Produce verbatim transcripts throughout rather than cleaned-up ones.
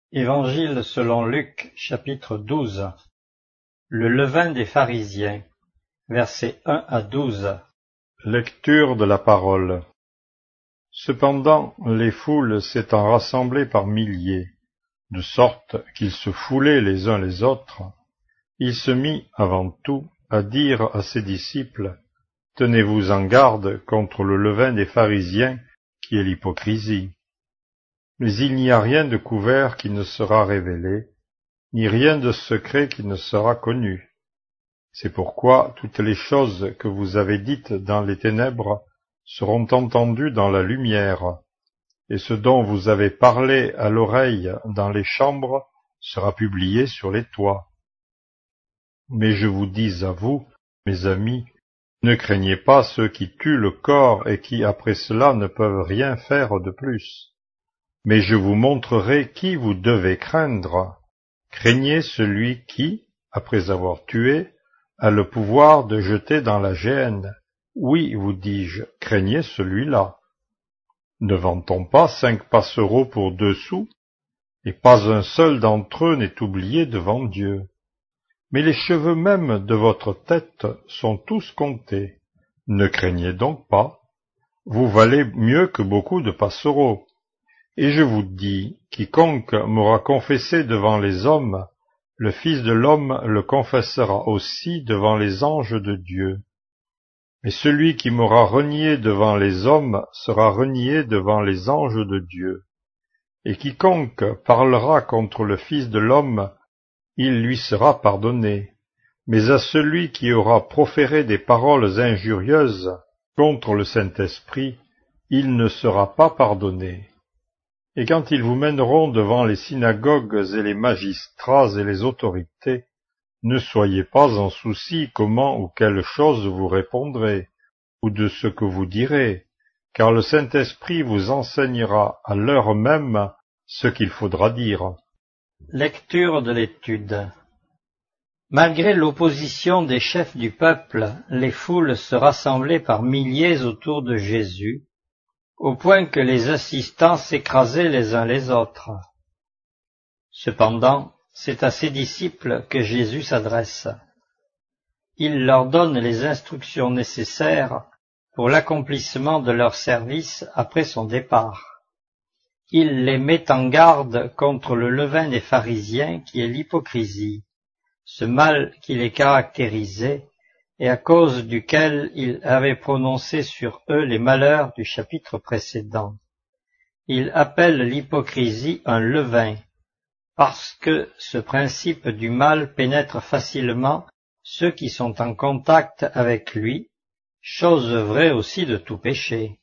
Évangile selon Luc, chapitre douze. Le levain des pharisiens, versets un à douze. Lecture de la parole. Cependant, les foules s'étant rassemblées par milliers, de sorte qu'ils se foulaient les uns les autres, il se mit, avant tout, à dire à ses disciples, « Tenez-vous en garde contre le levain des pharisiens, qui est l'hypocrisie. Mais il n'y a rien de couvert qui ne sera révélé, ni rien de secret qui ne sera connu. C'est pourquoi toutes les choses que vous avez dites dans les ténèbres seront entendues dans la lumière, et ce dont vous avez parlé à l'oreille dans les chambres sera publié sur les toits. Mais je vous dis à vous, mes amis, ne craignez pas ceux qui tuent le corps et qui après cela ne peuvent rien faire de plus. Mais je vous montrerai qui vous devez craindre. Craignez celui qui, après avoir tué, a le pouvoir de jeter dans la géhenne. Oui, vous dis-je, craignez celui-là. Ne vend-on pas cinq passereaux pour deux sous, et pas un seul d'entre eux n'est oublié devant Dieu. Mais les cheveux même de votre tête sont tous comptés. Ne craignez donc pas. Vous valez mieux que beaucoup de passereaux. Et je vous dis, quiconque m'aura confessé devant les hommes, le Fils de l'homme le confessera aussi devant les anges de Dieu. Mais celui qui m'aura renié devant les hommes sera renié devant les anges de Dieu. Et quiconque parlera contre le Fils de l'homme, il lui sera pardonné. Mais à celui qui aura proféré des paroles injurieuses contre le Saint-Esprit, il ne sera pas pardonné. Et quand ils vous mèneront devant les synagogues et les magistrats et les autorités, ne soyez pas en souci comment ou quelle chose vous répondrez, ou de ce que vous direz, car le Saint-Esprit vous enseignera à l'heure même ce qu'il faudra dire. Lecture de l'étude. Malgré l'opposition des chefs du peuple, les foules se rassemblaient par milliers autour de Jésus, au point que les assistants s'écrasaient les uns les autres. Cependant, c'est à ses disciples que Jésus s'adresse. Il leur donne les instructions nécessaires pour l'accomplissement de leur service après son départ. Il les met en garde contre le levain des pharisiens qui est l'hypocrisie, ce mal qui les caractérisait et à cause duquel il avait prononcé sur eux les malheurs du chapitre précédent. Il appelle l'hypocrisie un levain, parce que ce principe du mal pénètre facilement ceux qui sont en contact avec lui, chose vraie aussi de tout péché.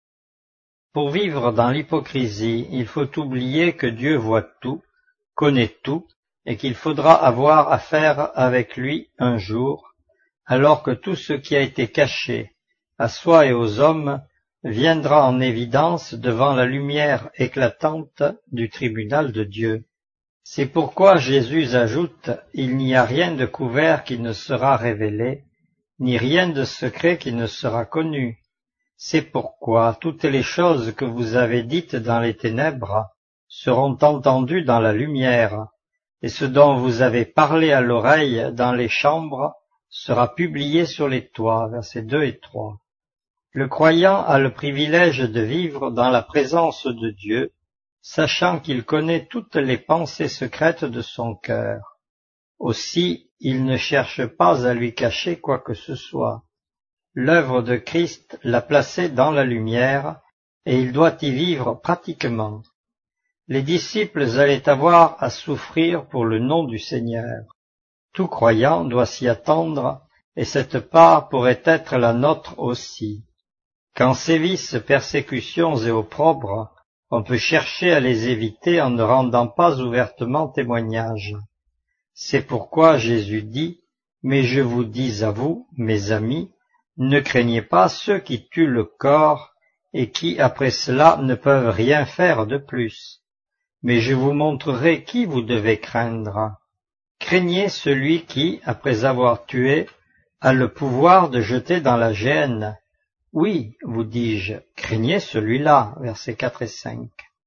Pour vivre dans l'hypocrisie, il faut oublier que Dieu voit tout, connaît tout, et qu'il faudra avoir affaire avec lui un jour, alors que tout ce qui a été caché à soi et aux hommes viendra en évidence devant la lumière éclatante du tribunal de Dieu. C'est pourquoi Jésus ajoute « Il n'y a rien de couvert qui ne sera révélé, ni rien de secret qui ne sera connu. C'est pourquoi toutes les choses que vous avez dites dans les ténèbres seront entendues dans la lumière, et ce dont vous avez parlé à l'oreille dans les chambres sera publié sur les toits, versets deux et trois. Le croyant a le privilège de vivre dans la présence de Dieu, sachant qu'il connaît toutes les pensées secrètes de son cœur. Aussi, il ne cherche pas à lui cacher quoi que ce soit. L'œuvre de Christ l'a placé dans la lumière, et il doit y vivre pratiquement. Les disciples allaient avoir à souffrir pour le nom du Seigneur. Tout croyant doit s'y attendre, et cette part pourrait être la nôtre aussi. Quand sévissent persécutions et opprobres, on peut chercher à les éviter en ne rendant pas ouvertement témoignage. C'est pourquoi Jésus dit, « Mais je vous dis à vous, mes amis, ne craignez pas ceux qui tuent le corps et qui, après cela, ne peuvent rien faire de plus. Mais je vous montrerai qui vous devez craindre. Craignez celui qui, après avoir tué, a le pouvoir de jeter dans la géhenne. Oui, vous dis-je, craignez celui-là, versets quatre et cinq.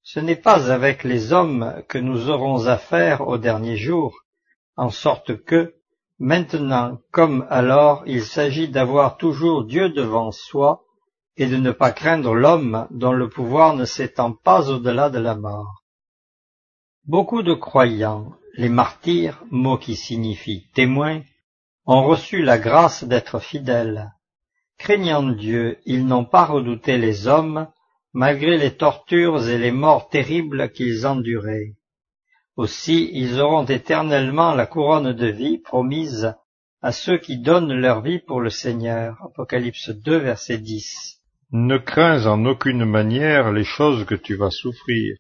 Ce n'est pas avec les hommes que nous aurons affaire au dernier jour, en sorte que, maintenant comme alors, il s'agit d'avoir toujours Dieu devant soi et de ne pas craindre l'homme dont le pouvoir ne s'étend pas au-delà de la mort. Beaucoup de croyants, les martyrs, mot qui signifie témoins, ont reçu la grâce d'être fidèles. Craignant Dieu, ils n'ont pas redouté les hommes, malgré les tortures et les morts terribles qu'ils enduraient. Aussi, ils auront éternellement la couronne de vie promise à ceux qui donnent leur vie pour le Seigneur. Apocalypse deux, verset dix. Ne crains en aucune manière les choses que tu vas souffrir.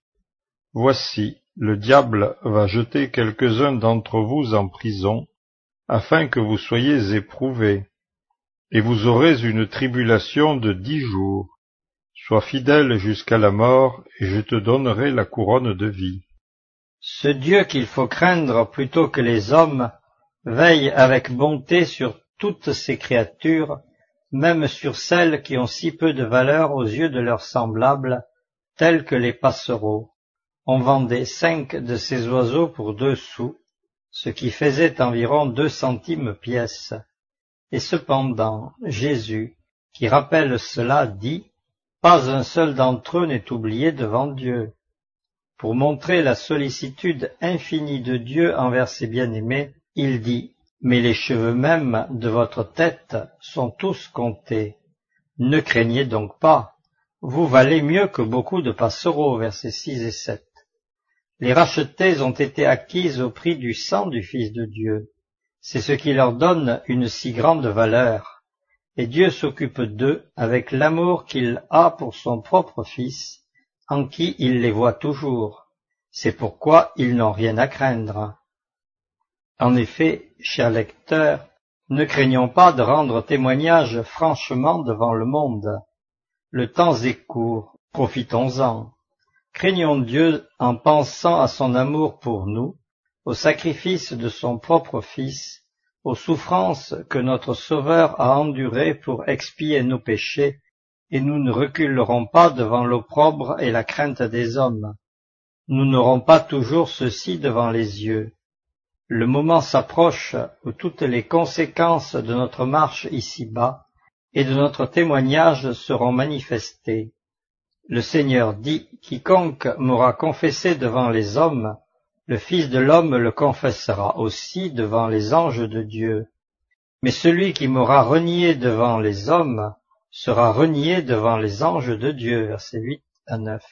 Voici, le diable va jeter quelques-uns d'entre vous en prison, afin que vous soyez éprouvés, et vous aurez une tribulation de dix jours. Sois fidèle jusqu'à la mort, et je te donnerai la couronne de vie. Ce Dieu qu'il faut craindre plutôt que les hommes veille avec bonté sur toutes ses créatures, même sur celles qui ont si peu de valeur aux yeux de leurs semblables, tels que les passereaux. On vendait cinq de ces oiseaux pour deux sous, ce qui faisait environ deux centimes pièce. Et cependant, Jésus, qui rappelle cela, dit « Pas un seul d'entre eux n'est oublié devant Dieu ». Pour montrer la sollicitude infinie de Dieu envers ses bien-aimés, il dit « Mais les cheveux même de votre tête sont tous comptés. Ne craignez donc pas, vous valez mieux que beaucoup de passereaux. » Versets six et sept. Les rachetées ont été acquises au prix du sang du Fils de Dieu. C'est ce qui leur donne une si grande valeur. Et Dieu s'occupe d'eux avec l'amour qu'il a pour son propre Fils, en qui il les voit toujours. C'est pourquoi ils n'ont rien à craindre. En effet, chers lecteurs, ne craignons pas de rendre témoignage franchement devant le monde. Le temps est court, profitons-en. Craignons Dieu en pensant à son amour pour nous, au sacrifice de son propre Fils, aux souffrances que notre Sauveur a endurées pour expier nos péchés, et nous ne reculerons pas devant l'opprobre et la crainte des hommes. Nous n'aurons pas toujours ceci devant les yeux. Le moment s'approche où toutes les conséquences de notre marche ici-bas et de notre témoignage seront manifestées. Le Seigneur dit « Quiconque m'aura confessé devant les hommes, le Fils de l'homme le confessera aussi devant les anges de Dieu. Mais celui qui m'aura renié devant les hommes sera renié devant les anges de Dieu. » Versets huit à neuf.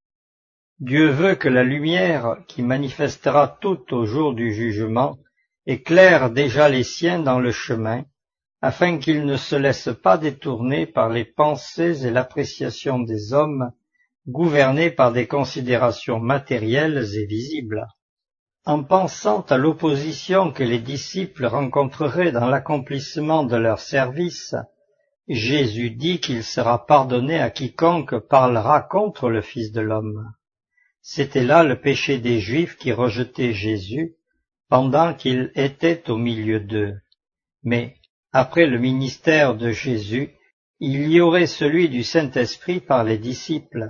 Dieu veut que la lumière qui manifestera tout au jour du jugement éclaire déjà les siens dans le chemin, afin qu'ils ne se laissent pas détourner par les pensées et l'appréciation des hommes, gouvernés par des considérations matérielles et visibles. En pensant à l'opposition que les disciples rencontreraient dans l'accomplissement de leur service, Jésus dit qu'il sera pardonné à quiconque parlera contre le Fils de l'homme. C'était là le péché des Juifs qui rejetaient Jésus pendant qu'il était au milieu d'eux. Mais, après le ministère de Jésus, il y aurait celui du Saint-Esprit par les disciples.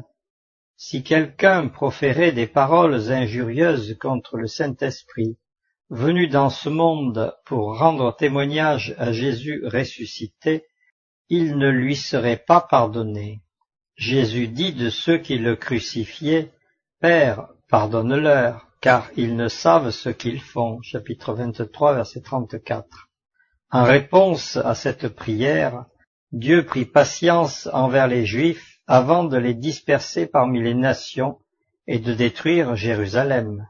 Si quelqu'un proférait des paroles injurieuses contre le Saint-Esprit, venu dans ce monde pour rendre témoignage à Jésus ressuscité, il ne lui serait pas pardonné. Jésus dit de ceux qui le crucifiaient, « Père, pardonne-leur, car ils ne savent ce qu'ils font. » Chapitre vingt-trois, verset trente-quatre. En réponse à cette prière, Dieu prit patience envers les Juifs avant de les disperser parmi les nations et de détruire Jérusalem.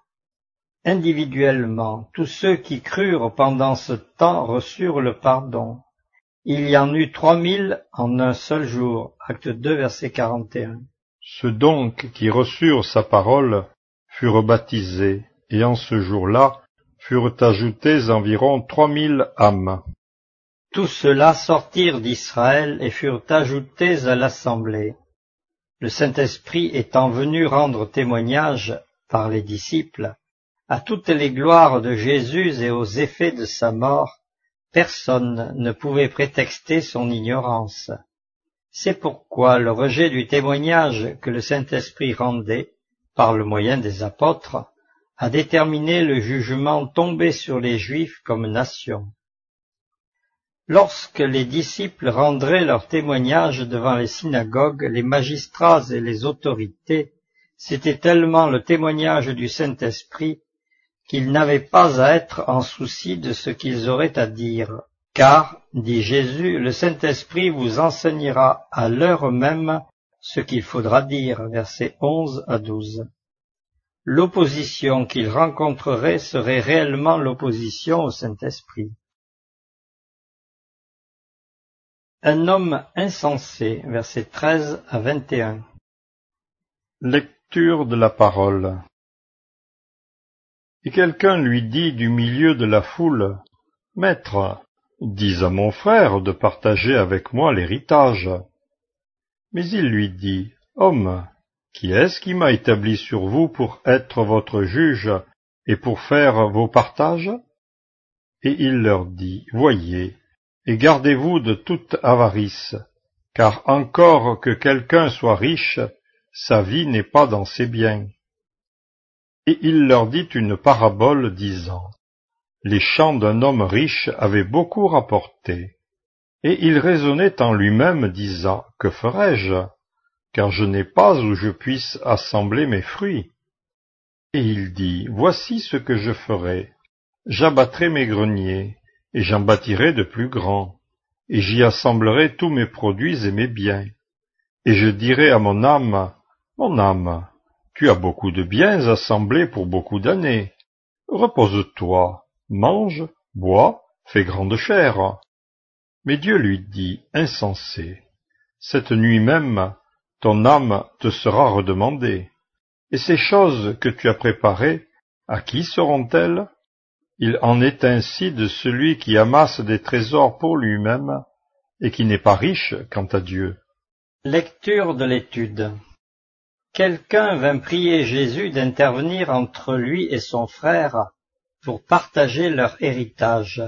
Individuellement, tous ceux qui crurent pendant ce temps reçurent le pardon. Il y en eut trois mille en un seul jour. Acte deux, verset quarante et un. Ceux donc qui reçurent sa parole furent baptisés, et en ce jour-là furent ajoutées environ trois mille âmes. Tous ceux-là sortirent d'Israël et furent ajoutés à l'assemblée. Le Saint-Esprit étant venu rendre témoignage, par les disciples, à toutes les gloires de Jésus et aux effets de sa mort, personne ne pouvait prétexter son ignorance. C'est pourquoi le rejet du témoignage que le Saint-Esprit rendait par le moyen des apôtres, a déterminé le jugement tombé sur les Juifs comme nation. Lorsque les disciples rendraient leur témoignage devant les synagogues, les magistrats et les autorités, c'était tellement le témoignage du Saint-Esprit qu'ils n'avaient pas à être en souci de ce qu'ils auraient à dire. Car, dit Jésus, le Saint-Esprit vous enseignera à l'heure même ce qu'il faudra dire, versets onze à douze. L'opposition qu'ils rencontreraient serait réellement l'opposition au Saint-Esprit. Un homme insensé, versets treize à vingt et un. Lecture de la parole. Et quelqu'un lui dit du milieu de la foule, « Maître, dis à mon frère de partager avec moi l'héritage. » Mais il lui dit, « Homme, qui est-ce qui m'a établi sur vous pour être votre juge et pour faire vos partages ?» Et il leur dit, « Voyez, et gardez-vous de toute avarice, car encore que quelqu'un soit riche, sa vie n'est pas dans ses biens. » Et il leur dit une parabole disant, « Les champs d'un homme riche avaient beaucoup rapporté. Et il raisonnait en lui-même, disant, « Que ferai-je, car je n'ai pas où je puisse assembler mes fruits. » Et il dit, « Voici ce que je ferai. J'abattrai mes greniers, et j'en bâtirai de plus grands, et j'y assemblerai tous mes produits et mes biens. Et je dirai à mon âme, « Mon âme, tu as beaucoup de biens assemblés pour beaucoup d'années. Repose-toi, mange, bois, fais grande chère. » Mais Dieu lui dit, « Insensé, cette nuit même, ton âme te sera redemandée. Et ces choses que tu as préparées, à qui seront-elles? Il en est ainsi de celui qui amasse des trésors pour lui-même et qui n'est pas riche quant à Dieu. » Lecture de l'étude. Quelqu'un vint prier Jésus d'intervenir entre lui et son frère pour partager leur héritage.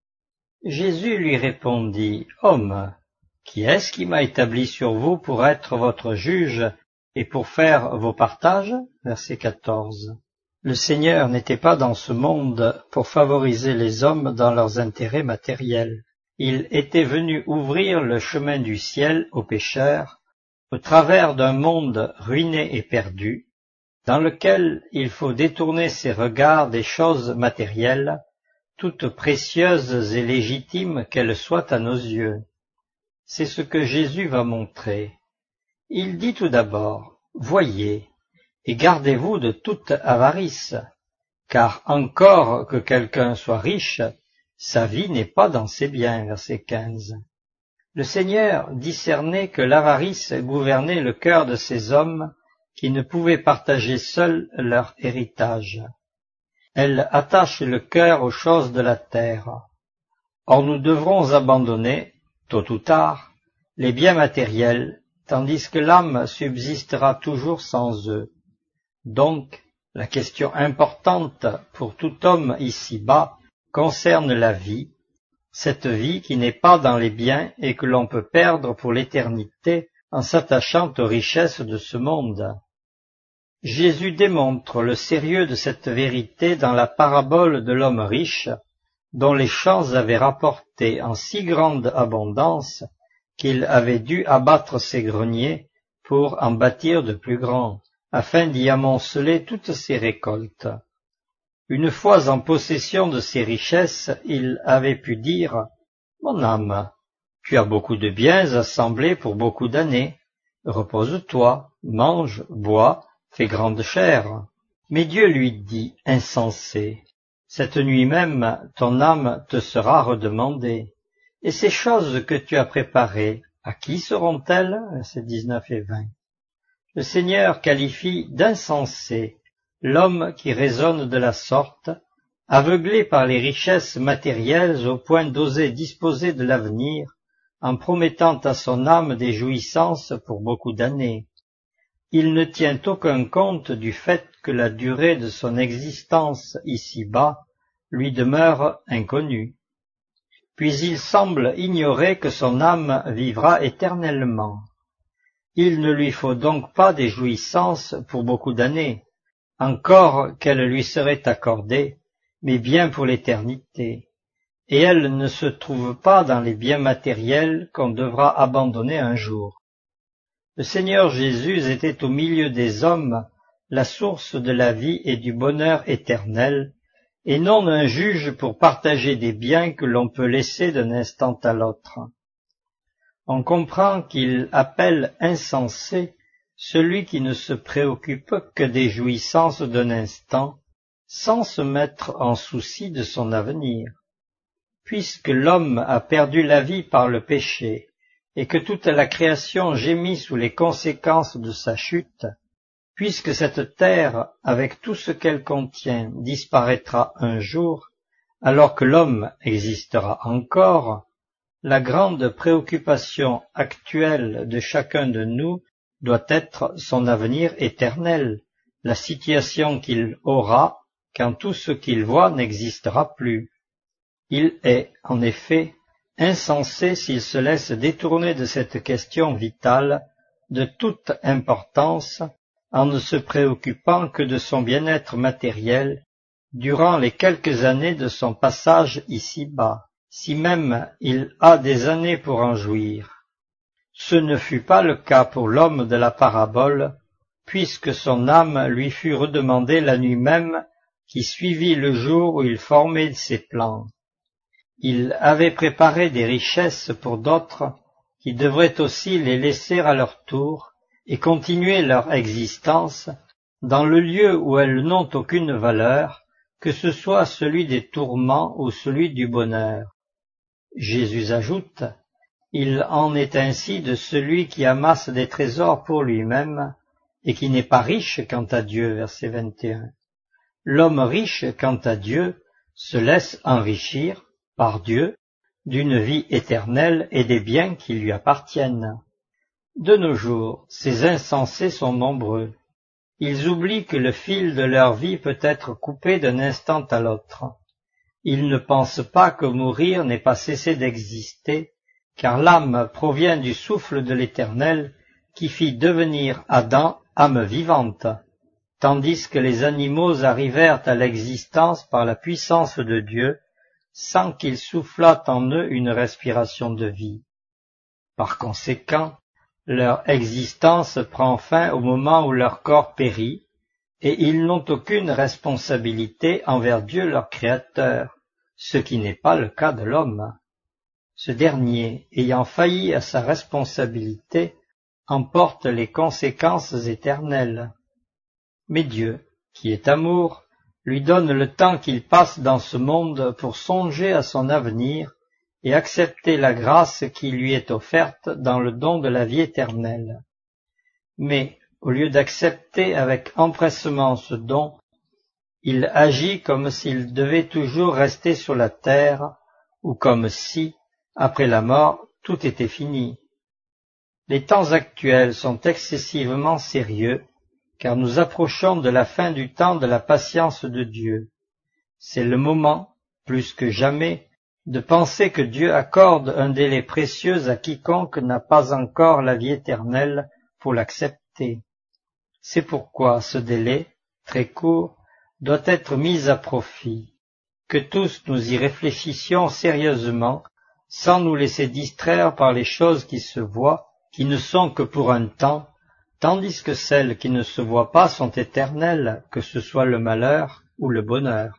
Jésus lui répondit, « Homme, qui est-ce qui m'a établi sur vous pour être votre juge et pour faire vos partages ?» Verset quatorze. Le Seigneur n'était pas dans ce monde pour favoriser les hommes dans leurs intérêts matériels. Il était venu ouvrir le chemin du ciel aux pécheurs, au travers d'un monde ruiné et perdu, dans lequel il faut détourner ses regards des choses matérielles, toutes précieuses et légitimes qu'elles soient à nos yeux. C'est ce que Jésus va montrer. Il dit tout d'abord, « Voyez, et gardez-vous de toute avarice, car encore que quelqu'un soit riche, sa vie n'est pas dans ses biens. » Verset quinze. Le Seigneur discernait que l'avarice gouvernait le cœur de ces hommes qui ne pouvaient partager seuls leur héritage. Elle attache le cœur aux choses de la terre. Or nous devrons abandonner, tôt ou tard, les biens matériels, tandis que l'âme subsistera toujours sans eux. Donc, la question importante pour tout homme ici-bas concerne la vie, cette vie qui n'est pas dans les biens et que l'on peut perdre pour l'éternité en s'attachant aux richesses de ce monde. Jésus démontre le sérieux de cette vérité dans la parabole de l'homme riche, dont les champs avaient rapporté en si grande abondance qu'il avait dû abattre ses greniers pour en bâtir de plus grands, afin d'y amonceler toutes ses récoltes. Une fois en possession de ses richesses, il avait pu dire « Mon âme, tu as beaucoup de biens assemblés pour beaucoup d'années. Repose-toi, mange, bois, fais grande chère. » Mais Dieu lui dit « Insensé, cette nuit même ton âme te sera redemandée. Et ces choses que tu as préparées, à qui seront-elles » Versets dix-neuf et vingt. Le Seigneur qualifie d'insensé l'homme qui raisonne de la sorte, aveuglé par les richesses matérielles au point d'oser disposer de l'avenir, en promettant à son âme des jouissances pour beaucoup d'années. Il ne tient aucun compte du fait que la durée de son existence ici-bas lui demeure inconnue. Puis il semble ignorer que son âme vivra éternellement. Il ne lui faut donc pas des jouissances pour beaucoup d'années, encore qu'elles lui seraient accordées, mais bien pour l'éternité. Et elles ne se trouvent pas dans les biens matériels qu'on devra abandonner un jour. Le Seigneur Jésus était au milieu des hommes la source de la vie et du bonheur éternel, et non un juge pour partager des biens que l'on peut laisser d'un instant à l'autre. On comprend qu'il appelle insensé celui qui ne se préoccupe que des jouissances d'un instant, sans se mettre en souci de son avenir. Puisque l'homme a perdu la vie par le péché, et que toute la création gémit sous les conséquences de sa chute, puisque cette terre, avec tout ce qu'elle contient, disparaîtra un jour, alors que l'homme existera encore, la grande préoccupation actuelle de chacun de nous doit être son avenir éternel, la situation qu'il aura quand tout ce qu'il voit n'existera plus. Il est, en effet, insensé s'il se laisse détourner de cette question vitale de toute importance en ne se préoccupant que de son bien-être matériel durant les quelques années de son passage ici-bas, si même il a des années pour en jouir. Ce ne fut pas le cas pour l'homme de la parabole, puisque son âme lui fut redemandée la nuit même qui suivit le jour où il formait ses plans. Il avait préparé des richesses pour d'autres qui devraient aussi les laisser à leur tour et continuer leur existence dans le lieu où elles n'ont aucune valeur, que ce soit celui des tourments ou celui du bonheur. Jésus ajoute, « Il en est ainsi de celui qui amasse des trésors pour lui-même et qui n'est pas riche quant à Dieu. » Verset vingt et un. L'homme riche quant à Dieu se laisse enrichir par Dieu d'une vie éternelle et des biens qui lui appartiennent. De nos jours, ces insensés sont nombreux. Ils oublient que le fil de leur vie peut être coupé d'un instant à l'autre. Ils ne pensent pas que mourir n'est pas cesser d'exister, car l'âme provient du souffle de l'Éternel qui fit devenir Adam âme vivante, tandis que les animaux arrivèrent à l'existence par la puissance de Dieu, sans qu'il soufflât en eux une respiration de vie. Par conséquent, leur existence prend fin au moment où leur corps périt, et ils n'ont aucune responsabilité envers Dieu leur Créateur, ce qui n'est pas le cas de l'homme. Ce dernier, ayant failli à sa responsabilité, en porte les conséquences éternelles. Mais Dieu, qui est amour, lui donne le temps qu'il passe dans ce monde pour songer à son avenir et accepter la grâce qui lui est offerte dans le don de la vie éternelle. Mais, au lieu d'accepter avec empressement ce don, il agit comme s'il devait toujours rester sur la terre, ou comme si, après la mort, tout était fini. Les temps actuels sont excessivement sérieux, car nous approchons de la fin du temps de la patience de Dieu. C'est le moment, plus que jamais, de penser que Dieu accorde un délai précieux à quiconque n'a pas encore la vie éternelle pour l'accepter. C'est pourquoi ce délai, très court, doit être mis à profit. Que tous nous y réfléchissions sérieusement, sans nous laisser distraire par les choses qui se voient, qui ne sont que pour un temps, tandis que celles qui ne se voient pas sont éternelles, que ce soit le malheur ou le bonheur.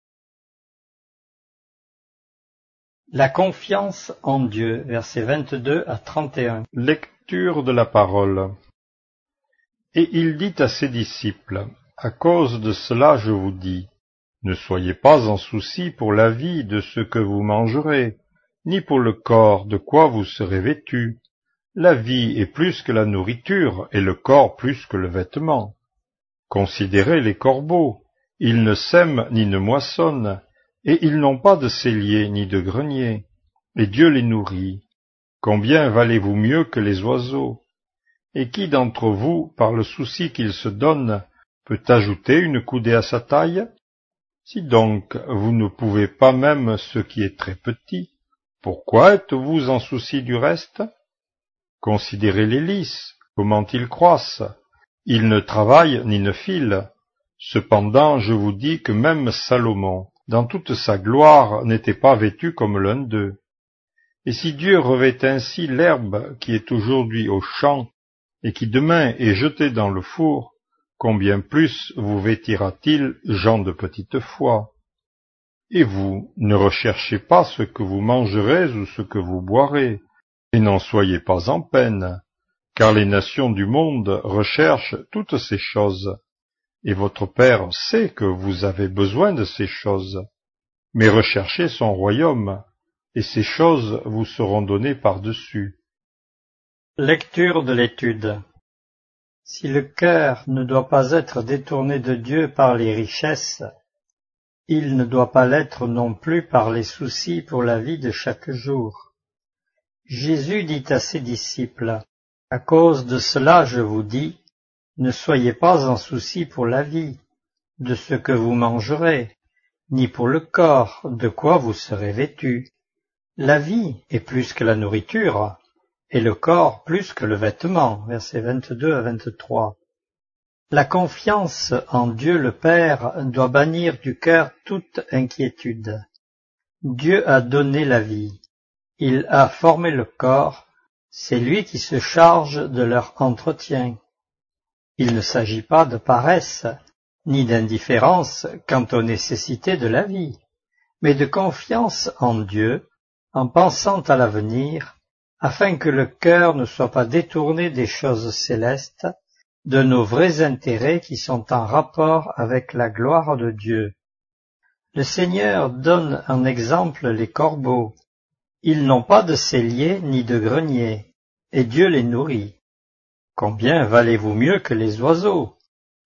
La confiance en Dieu, versets vingt-deux à trente et un. Lecture de la parole. Et il dit à ses disciples, « À cause de cela je vous dis, ne soyez pas en souci pour la vie de ce que vous mangerez, ni pour le corps de quoi vous serez vêtus. La vie est plus que la nourriture, et le corps plus que le vêtement. Considérez les corbeaux, ils ne sèment ni ne moissonnent, et ils n'ont pas de cellier ni de grenier, et Dieu les nourrit. Combien valez-vous mieux que les oiseaux? Et qui d'entre vous, par le souci qu'il se donne, peut ajouter une coudée à sa taille? Si donc vous ne pouvez pas même ce qui est très petit, pourquoi êtes-vous en souci du reste? Considérez les lys, Comment ils croissent? Ils ne travaillent ni ne filent. Cependant, je vous dis que même Salomon, dans toute sa gloire, n'était pas vêtu comme l'un d'eux. Et si Dieu revêt ainsi l'herbe qui est aujourd'hui au champ, et qui demain est jetée dans le four, combien plus vous vêtira-t-il, gens de petite foi? Et vous, ne recherchez pas ce que vous mangerez ou ce que vous boirez, et n'en soyez pas en peine, car les nations du monde recherchent toutes ces choses, et votre Père sait que vous avez besoin de ces choses. Mais recherchez son royaume, et ces choses vous seront données par-dessus. Lecture de l'étude. Si le cœur ne doit pas être détourné de Dieu par les richesses, il ne doit pas l'être non plus par les soucis pour la vie de chaque jour. Jésus dit à ses disciples, « À cause de cela, je vous dis, ne soyez pas en souci pour la vie, de ce que vous mangerez, ni pour le corps, de quoi vous serez vêtus. La vie est plus que la nourriture, et le corps plus que le vêtement. » Versets vingt-deux à vingt-trois. La confiance en Dieu le Père doit bannir du cœur toute inquiétude. Dieu a donné la vie. Il a formé le corps, c'est lui qui se charge de leur entretien. Il ne s'agit pas de paresse, ni d'indifférence quant aux nécessités de la vie, mais de confiance en Dieu, en pensant à l'avenir, afin que le cœur ne soit pas détourné des choses célestes, de nos vrais intérêts qui sont en rapport avec la gloire de Dieu. Le Seigneur donne en exemple les corbeaux. Ils n'ont pas de cellier ni de grenier, et Dieu les nourrit. Combien valez-vous mieux que les oiseaux?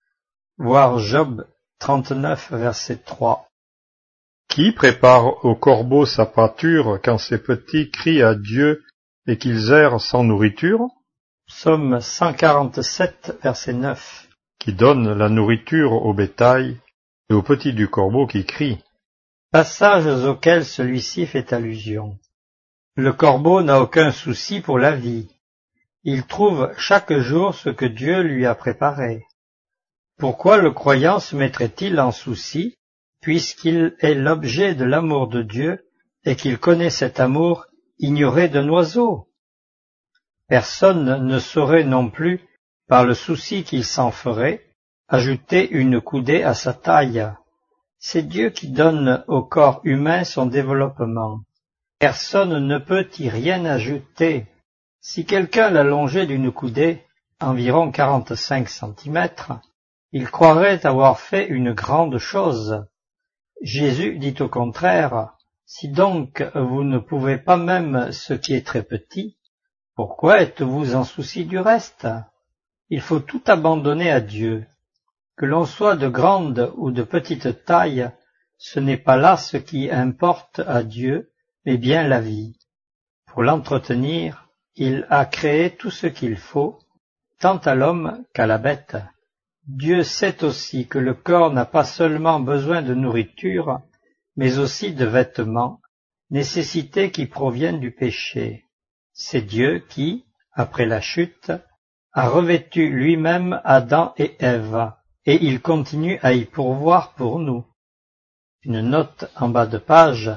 Voir Job trente-neuf, verset trois. Qui prépare au corbeau sa pâture quand ses petits crient à Dieu et qu'ils errent sans nourriture? Psaume cent quarante-sept, verset neuf. Qui donne la nourriture au bétail et aux petits du corbeau qui crient. Passages auxquels celui-ci fait allusion. Le corbeau n'a aucun souci pour la vie. Il trouve chaque jour ce que Dieu lui a préparé. Pourquoi le croyant se mettrait-il en souci, puisqu'il est l'objet de l'amour de Dieu et qu'il connaît cet amour ignoré d'un oiseau? Personne ne saurait non plus, par le souci qu'il s'en ferait, ajouter une coudée à sa taille. C'est Dieu qui donne au corps humain son développement. Personne ne peut y rien ajouter. Si quelqu'un l'allongeait d'une coudée, environ quarante-cinq centimètres, il croirait avoir fait une grande chose. Jésus dit au contraire, « Si donc vous ne pouvez pas même ce qui est très petit, pourquoi êtes-vous en souci du reste? Il faut tout abandonner à Dieu. Que l'on soit de grande ou de petite taille, ce n'est pas là ce qui importe à Dieu, mais bien la vie. Pour l'entretenir, il a créé tout ce qu'il faut, tant à l'homme qu'à la bête. Dieu sait aussi que le corps n'a pas seulement besoin de nourriture, mais aussi de vêtements, nécessités qui proviennent du péché. C'est Dieu qui, après la chute, a revêtu lui-même Adam et Ève, et il continue à y pourvoir pour nous. Une note en bas de page.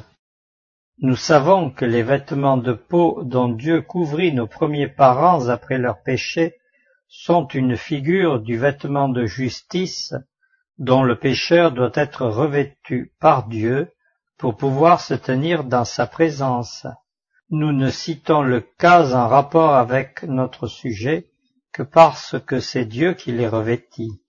Nous savons que les vêtements de peau dont Dieu couvrit nos premiers parents après leur péché sont une figure du vêtement de justice dont le pécheur doit être revêtu par Dieu pour pouvoir se tenir dans sa présence. Nous ne citons le cas en rapport avec notre sujet que parce que c'est Dieu qui les revêtit.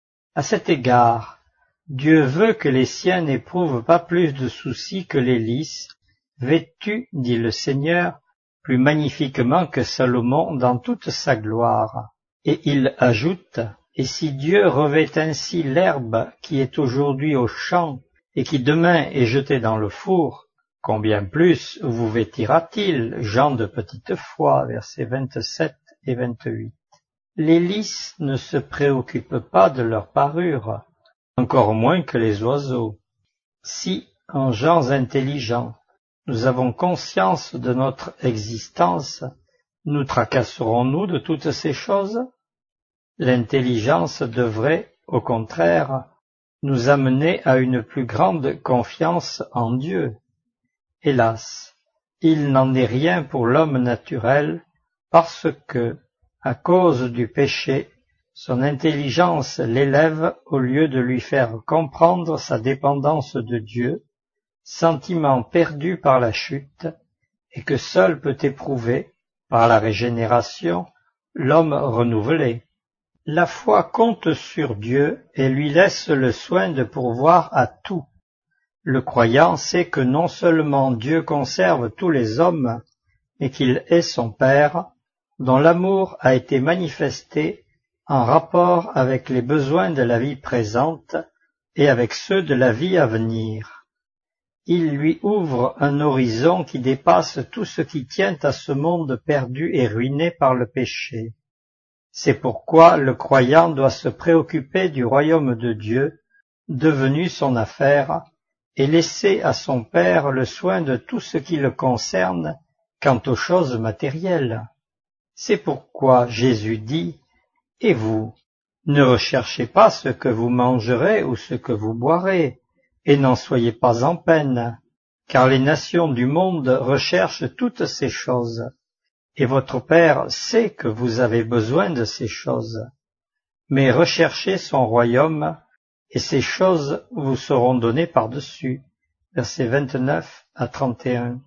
À cet égard, Dieu veut que les siens n'éprouvent pas plus de soucis que les lys, vêtus, dit le Seigneur, plus magnifiquement que Salomon dans toute sa gloire. Et il ajoute, « Et si Dieu revêt ainsi l'herbe qui est aujourd'hui au champ et qui demain est jetée dans le four, combien plus vous vêtira-t-il, gens de petite foi » versets vingt-sept et vingt-huit. Les lys ne se préoccupent pas de leur parure, encore moins que les oiseaux. Si, en gens intelligents, nous avons conscience de notre existence, Nous tracasserons-nous de toutes ces choses? L'intelligence devrait, au contraire, nous amener à une plus grande confiance en Dieu. Hélas, il n'en est rien pour l'homme naturel, parce que, à cause du péché, son intelligence l'élève au lieu de lui faire comprendre sa dépendance de Dieu, sentiment perdu par la chute, et que seul peut éprouver, par la régénération, l'homme renouvelé. La foi compte sur Dieu et lui laisse le soin de pourvoir à tout. Le croyant sait que non seulement Dieu conserve tous les hommes, mais qu'il est son Père, dont l'amour a été manifesté en rapport avec les besoins de la vie présente et avec ceux de la vie à venir. Il lui ouvre un horizon qui dépasse tout ce qui tient à ce monde perdu et ruiné par le péché. C'est pourquoi le croyant doit se préoccuper du royaume de Dieu, devenu son affaire, et laisser à son Père le soin de tout ce qui le concerne quant aux choses matérielles. C'est pourquoi Jésus dit « Et vous, ne recherchez pas ce que vous mangerez ou ce que vous boirez, et n'en soyez pas en peine, car les nations du monde recherchent toutes ces choses. Et votre Père sait que vous avez besoin de ces choses. Mais recherchez son royaume, et ces choses vous seront données par-dessus. » Versets vingt-neuf à trente et un.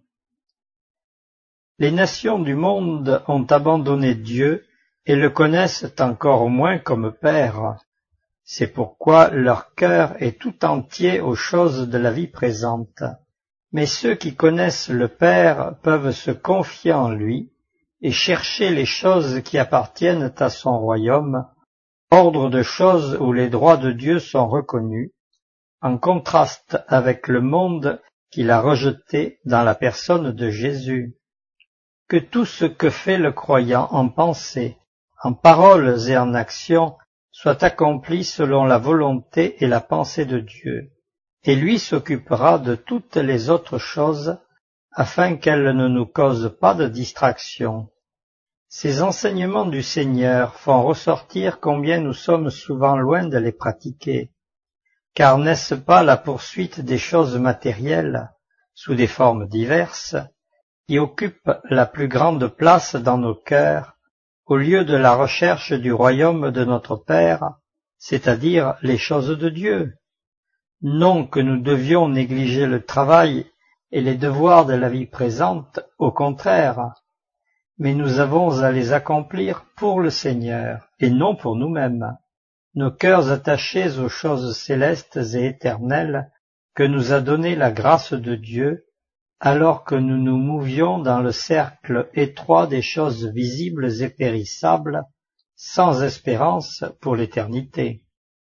Les nations du monde ont abandonné Dieu et le connaissent encore moins comme Père. C'est pourquoi leur cœur est tout entier aux choses de la vie présente. Mais ceux qui connaissent le Père peuvent se confier en lui et chercher les choses qui appartiennent à son royaume, ordre de choses où les droits de Dieu sont reconnus, en contraste avec le monde qu'il a rejeté dans la personne de Jésus. Que tout ce que fait le croyant en pensée, en paroles et en actions soit accompli selon la volonté et la pensée de Dieu, et lui s'occupera de toutes les autres choses, afin qu'elles ne nous causent pas de distraction. Ces enseignements du Seigneur font ressortir combien nous sommes souvent loin de les pratiquer, car n'est-ce pas la poursuite des choses matérielles, sous des formes diverses, qui occupe la plus grande place dans nos cœurs, au lieu de la recherche du royaume de notre Père, c'est-à-dire les choses de Dieu? Non que nous devions négliger le travail et les devoirs de la vie présente, au contraire, mais nous avons à les accomplir pour le Seigneur, et non pour nous-mêmes, nos cœurs attachés aux choses célestes et éternelles que nous a donné la grâce de Dieu, alors que nous nous mouvions dans le cercle étroit des choses visibles et périssables, sans espérance pour l'éternité.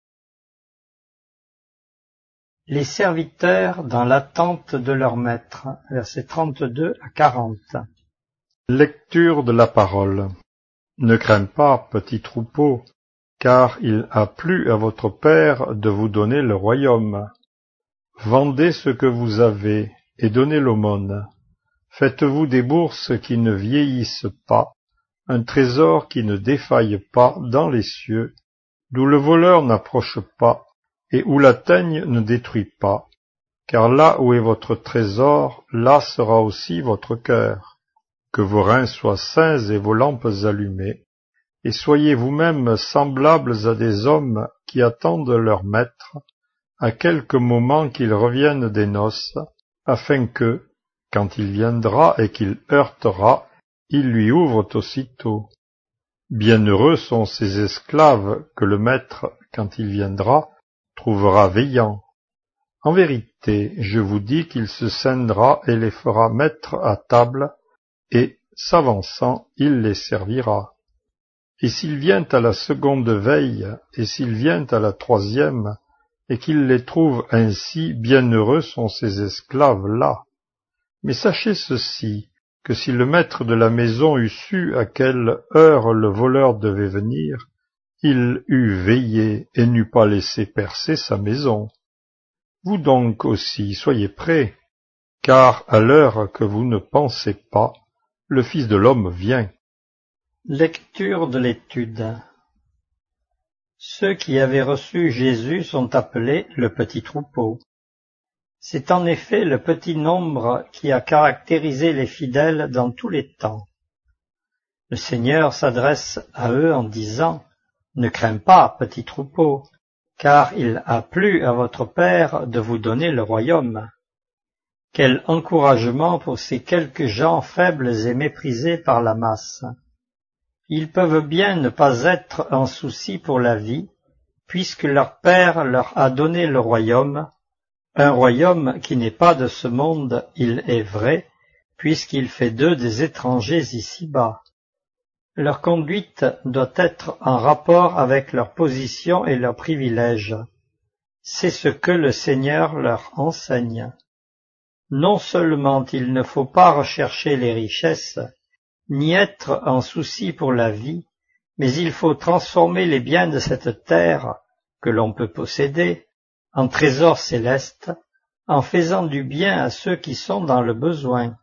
Les serviteurs dans l'attente de leur maître, versets trente-deux à quarante. Lecture de la parole. Ne crains pas, petit troupeau, car il a plu à votre Père de vous donner le royaume. Vendez ce que vous avez, et donnez l'aumône. Faites-vous des bourses qui ne vieillissent pas, un trésor qui ne défaille pas dans les cieux, d'où le voleur n'approche pas, et où la teigne ne détruit pas, car là où est votre trésor, là sera aussi votre cœur. Que vos reins soient sains et vos lampes allumées, et soyez vous-même semblables à des hommes qui attendent leur maître, à quelque moment qu'il revienne des noces, afin que, quand il viendra et qu'il heurtera, ils lui ouvrent aussitôt. Bienheureux sont ces esclaves que le maître, quand il viendra, trouvera veillant. En vérité, je vous dis qu'il se scindra et les fera mettre à table, et, s'avançant, il les servira. Et s'il vient à la seconde veille, et s'il vient à la troisième, et qu'il les trouve ainsi, bienheureux sont ces esclaves-là. Mais sachez ceci, que si le maître de la maison eût su à quelle heure le voleur devait venir, il eût veillé et n'eût pas laissé percer sa maison. Vous donc aussi soyez prêts, car à l'heure que vous ne pensez pas, le Fils de l'homme vient. Lecture de l'étude. Ceux qui avaient reçu Jésus sont appelés le petit troupeau. C'est en effet le petit nombre qui a caractérisé les fidèles dans tous les temps. Le Seigneur s'adresse à eux en disant « Ne crains pas, petit troupeau, car il a plu à votre Père de vous donner le royaume. » Quel encouragement pour ces quelques gens faibles et méprisés par la masse. Ils peuvent bien ne pas être en souci pour la vie, puisque leur Père leur a donné le royaume, un royaume qui n'est pas de ce monde, il est vrai, puisqu'il fait d'eux des étrangers ici-bas. Leur conduite doit être en rapport avec leur position et leurs privilèges. C'est ce que le Seigneur leur enseigne. Non seulement il ne faut pas rechercher les richesses, ni être en souci pour la vie, mais il faut transformer les biens de cette terre, que l'on peut posséder, en trésors célestes, en faisant du bien à ceux qui sont dans le besoin.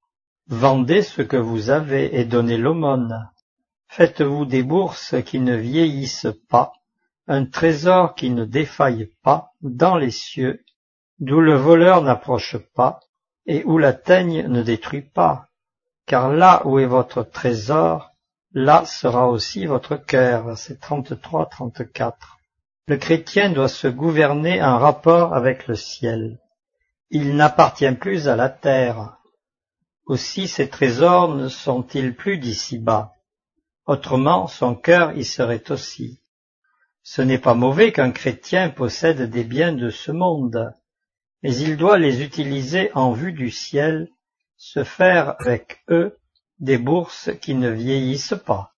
Vendez ce que vous avez et donnez l'aumône. Faites-vous des bourses qui ne vieillissent pas, un trésor qui ne défaille pas dans les cieux, d'où le voleur n'approche pas et où la teigne ne détruit pas. Car là où est votre trésor, là sera aussi votre cœur. Versets trente-trois à trente-quatre. Le chrétien doit se gouverner en rapport avec le ciel. Il n'appartient plus à la terre. Aussi ses trésors ne sont-ils plus d'ici-bas. Autrement, son cœur y serait aussi. Ce n'est pas mauvais qu'un chrétien possède des biens de ce monde, mais il doit les utiliser en vue du ciel, se faire avec eux des bourses qui ne vieillissent pas.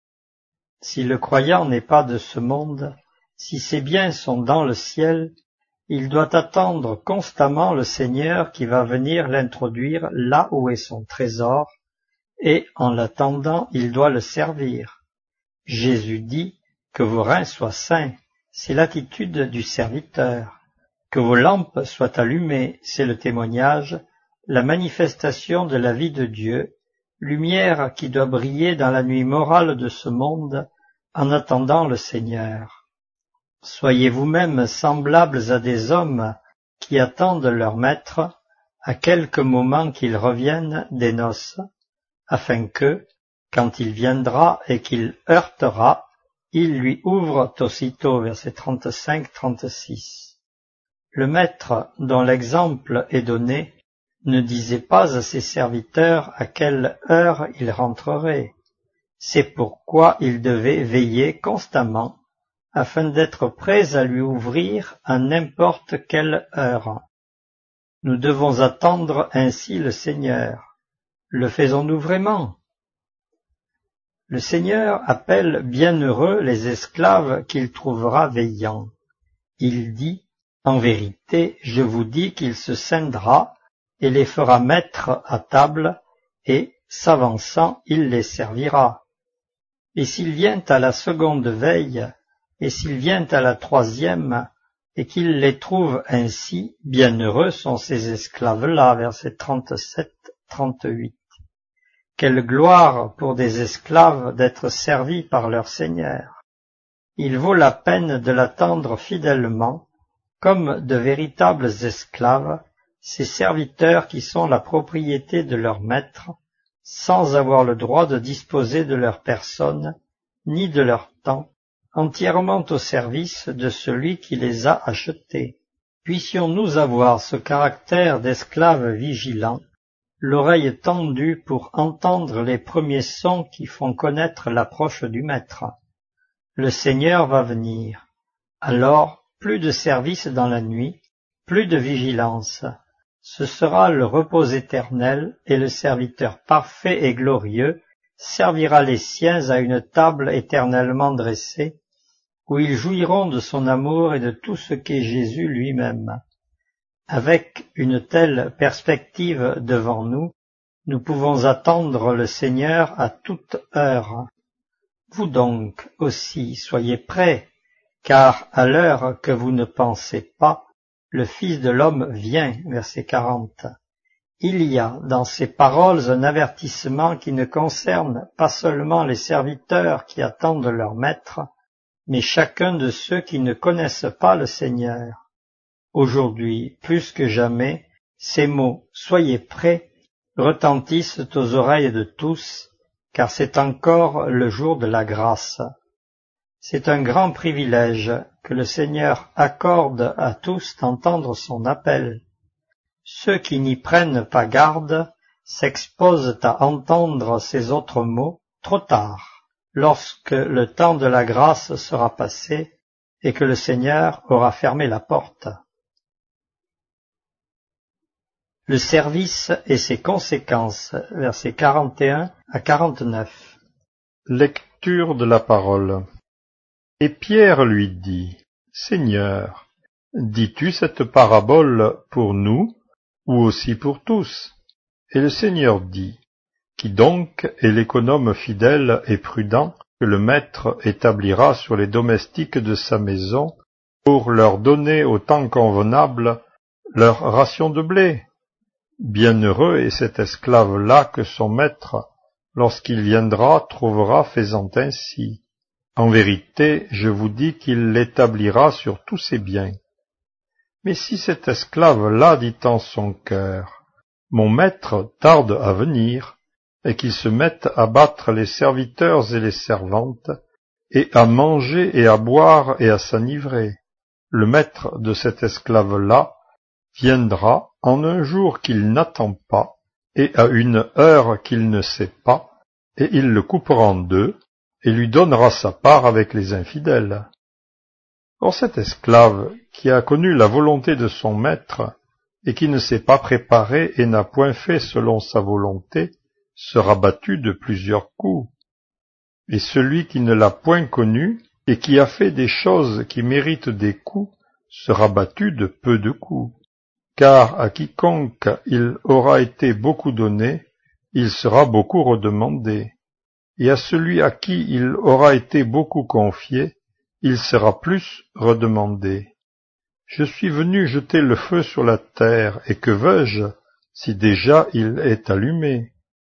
Si le croyant n'est pas de ce monde, si ses biens sont dans le ciel, il doit attendre constamment le Seigneur qui va venir l'introduire là où est son trésor, et en l'attendant, il doit le servir. Jésus dit que vos reins soient sains, c'est l'attitude du serviteur. Que vos lampes soient allumées, c'est le témoignage, la manifestation de la vie de Dieu, lumière qui doit briller dans la nuit morale de ce monde en attendant le Seigneur. Soyez vous-même semblables à des hommes qui attendent leur maître à quelque moment qu'il revienne des noces, afin que, quand il viendra et qu'il heurtera, il lui ouvre aussitôt. Versets trente-cinq à trente-six. Le maître, dont l'exemple est donné, ne disait pas à ses serviteurs à quelle heure il rentrerait. C'est pourquoi il devait veiller constamment, afin d'être prêts à lui ouvrir à n'importe quelle heure. Nous devons attendre ainsi le Seigneur. Le faisons-nous vraiment? Le Seigneur appelle bienheureux les esclaves qu'il trouvera veillants. Il dit, en vérité, je vous dis qu'il se scindra et les fera mettre à table, et, s'avançant, il les servira. Et s'il vient à la seconde veille, et s'il vient à la troisième, et qu'il les trouve ainsi, bienheureux sont ces esclaves-là. Versets trente-sept à trente-huit. Quelle gloire pour des esclaves d'être servis par leur Seigneur. Il vaut la peine de l'attendre fidèlement, comme de véritables esclaves, ces serviteurs qui sont la propriété de leur maître, sans avoir le droit de disposer de leur personne, ni de leur temps, entièrement au service de celui qui les a achetés. Puissions-nous avoir ce caractère d'esclaves vigilants, l'oreille tendue pour entendre les premiers sons qui font connaître l'approche du Maître. Le Seigneur va venir. Alors, plus de service dans la nuit, plus de vigilance. Ce sera le repos éternel, et le serviteur parfait et glorieux servira les siens à une table éternellement dressée, où ils jouiront de son amour et de tout ce qu'est Jésus lui-même. Avec une telle perspective devant nous, nous pouvons attendre le Seigneur à toute heure. Vous donc aussi soyez prêts, car à l'heure que vous ne pensez pas, le Fils de l'homme vient. Verset quarante. Il y a dans ces paroles un avertissement qui ne concerne pas seulement les serviteurs qui attendent leur maître, mais chacun de ceux qui ne connaissent pas le Seigneur. Aujourd'hui, plus que jamais, ces mots « Soyez prêts » retentissent aux oreilles de tous, car c'est encore le jour de la grâce. C'est un grand privilège que le Seigneur accorde à tous d'entendre son appel. Ceux qui n'y prennent pas garde s'exposent à entendre ces autres mots trop tard, lorsque le temps de la grâce sera passé et que le Seigneur aura fermé la porte. Le service et ses conséquences, versets quarante et un à quarante-neuf. Lecture de la parole. Et Pierre lui dit, « Seigneur, dis-tu cette parabole pour nous, ou aussi pour tous ?» Et le Seigneur dit, « Qui donc est l'économe fidèle et prudent que le maître établira sur les domestiques de sa maison pour leur donner au temps convenable leur ration de blé? Bienheureux est cet esclave-là que son maître, lorsqu'il viendra, trouvera faisant ainsi. En vérité, je vous dis qu'il l'établira sur tous ses biens. Mais si cet esclave-là dit en son cœur, « Mon maître tarde à venir », et qu'il se mette à battre les serviteurs et les servantes, et à manger et à boire et à s'enivrer, le maître de cet esclave-là viendra en un jour qu'il n'attend pas, et à une heure qu'il ne sait pas, et il le coupera en deux, et lui donnera sa part avec les infidèles. Or cet esclave, qui a connu la volonté de son maître, et qui ne s'est pas préparé et n'a point fait selon sa volonté, sera battu de plusieurs coups. Et celui qui ne l'a point connu, et qui a fait des choses qui méritent des coups, sera battu de peu de coups. Car à quiconque il aura été beaucoup donné, il sera beaucoup redemandé. Et à celui à qui il aura été beaucoup confié, il sera plus redemandé. Je suis venu jeter le feu sur la terre, et que veux-je, si déjà il est allumé?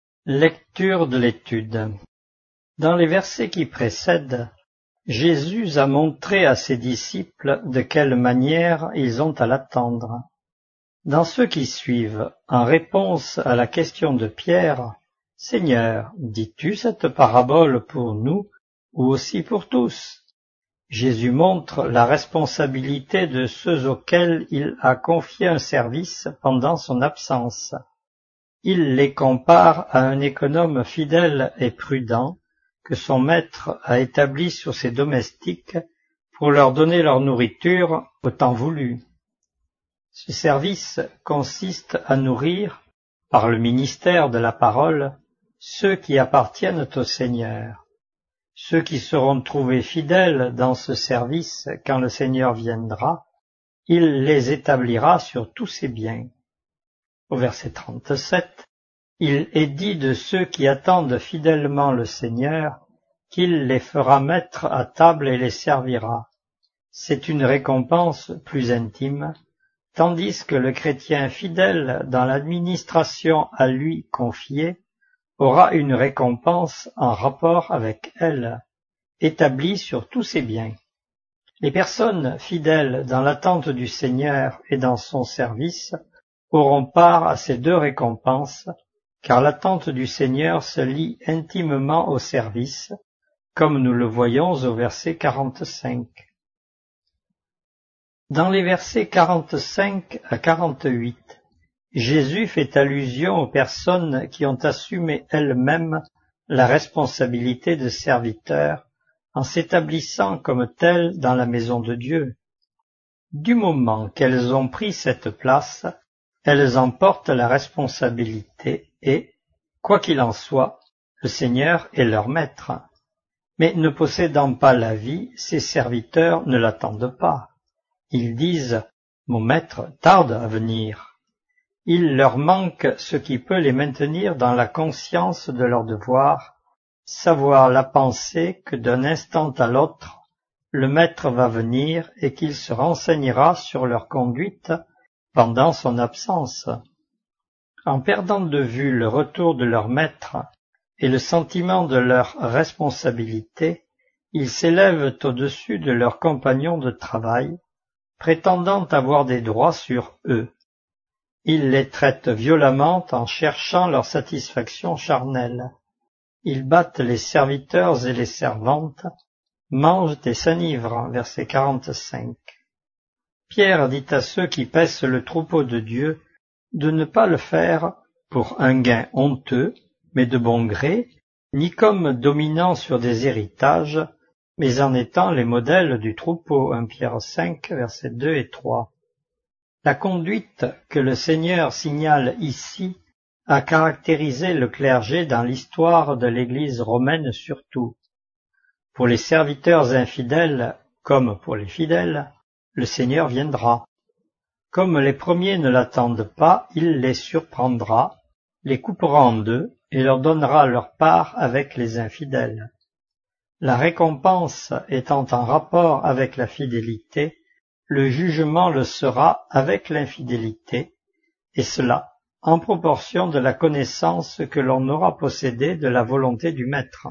Lecture de l'étude. Dans les versets qui précèdent, Jésus a montré à ses disciples de quelle manière ils ont à l'attendre. Dans ceux qui suivent, en réponse à la question de Pierre, « Seigneur, dis-tu cette parabole pour nous ou aussi pour tous ?» Jésus montre la responsabilité de ceux auxquels il a confié un service pendant son absence. Il les compare à un économe fidèle et prudent que son maître a établi sur ses domestiques pour leur donner leur nourriture au temps voulu. Ce service consiste à nourrir, par le ministère de la parole, ceux qui appartiennent au Seigneur. Ceux qui seront trouvés fidèles dans ce service quand le Seigneur viendra, il les établira sur tous ses biens. Au verset trente-sept, il est dit de ceux qui attendent fidèlement le Seigneur qu'il les fera mettre à table et les servira. C'est une récompense plus intime, tandis que le chrétien fidèle dans l'administration à lui confiée aura une récompense en rapport avec elle, établie sur tous ses biens. Les personnes fidèles dans l'attente du Seigneur et dans son service auront part à ces deux récompenses, car l'attente du Seigneur se lie intimement au service, comme nous le voyons au verset quarante-cinq. Dans les versets quarante-cinq à quarante-huit, Jésus fait allusion aux personnes qui ont assumé elles-mêmes la responsabilité de serviteurs en s'établissant comme telles dans la maison de Dieu. Du moment qu'elles ont pris cette place, elles en portent la responsabilité et, quoi qu'il en soit, le Seigneur est leur maître. Mais ne possédant pas la vie, ces serviteurs ne l'attendent pas. Ils disent « Mon maître tarde à venir ». Il leur manque ce qui peut les maintenir dans la conscience de leur devoir, savoir la pensée que d'un instant à l'autre, le maître va venir et qu'il se renseignera sur leur conduite pendant son absence. En perdant de vue le retour de leur maître et le sentiment de leur responsabilité, ils s'élèvent au-dessus de leurs compagnons de travail, prétendant avoir des droits sur eux. Ils les traitent violemment en cherchant leur satisfaction charnelle. Ils battent les serviteurs et les servantes, mangent et s'enivrent. Verset quarante-cinq. Pierre dit à ceux qui paissent le troupeau de Dieu de ne pas le faire pour un gain honteux, mais de bon gré, ni comme dominant sur des héritages, mais en étant les modèles du troupeau. un Pierre cinq, versets deux et trois. La conduite que le Seigneur signale ici a caractérisé le clergé dans l'histoire de l'Église romaine surtout. Pour les serviteurs infidèles, comme pour les fidèles, le Seigneur viendra. Comme les premiers ne l'attendent pas, il les surprendra, les coupera en deux et leur donnera leur part avec les infidèles. La récompense étant en rapport avec la fidélité, le jugement le sera avec l'infidélité, et cela en proportion de la connaissance que l'on aura possédée de la volonté du Maître.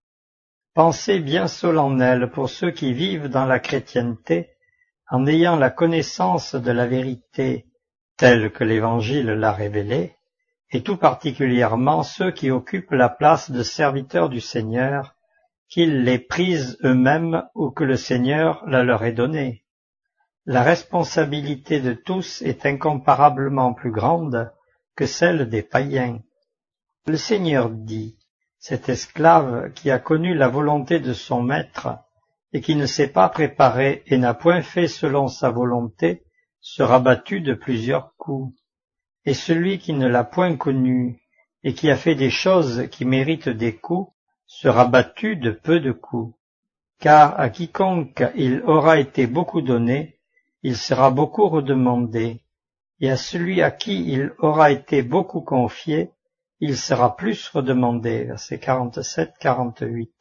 Pensée bien solennelle pour ceux qui vivent dans la chrétienté, en ayant la connaissance de la vérité telle que l'Évangile l'a révélée, et tout particulièrement ceux qui occupent la place de serviteurs du Seigneur, qu'ils les prisent eux-mêmes ou que le Seigneur la leur ait donnée. La responsabilité de tous est incomparablement plus grande que celle des païens. Le Seigneur dit, cet esclave qui a connu la volonté de son maître et qui ne s'est pas préparé et n'a point fait selon sa volonté sera battu de plusieurs coups. Et celui qui ne l'a point connu et qui a fait des choses qui méritent des coups sera battu de peu de coups. Car à quiconque il aura été beaucoup donné, il sera beaucoup redemandé, et à celui à qui il aura été beaucoup confié, il sera plus redemandé. Versets quarante-sept quarante-huit.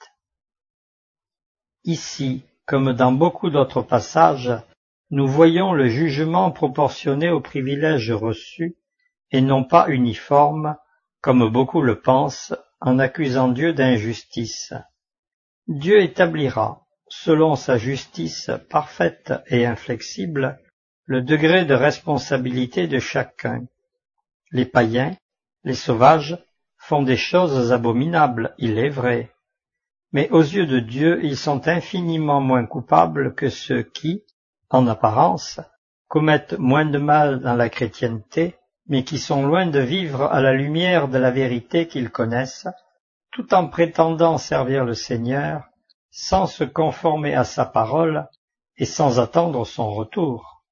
Ici, comme dans beaucoup d'autres passages, nous voyons le jugement proportionné aux privilèges reçus, et non pas uniforme, comme beaucoup le pensent, en accusant Dieu d'injustice. Dieu établira, selon sa justice parfaite et inflexible, le degré de responsabilité de chacun. Les païens, les sauvages, font des choses abominables, il est vrai. Mais aux yeux de Dieu, ils sont infiniment moins coupables que ceux qui, en apparence, commettent moins de mal dans la chrétienté, mais qui sont loin de vivre à la lumière de la vérité qu'ils connaissent, tout en prétendant servir le Seigneur, sans se conformer à sa parole et sans attendre son retour.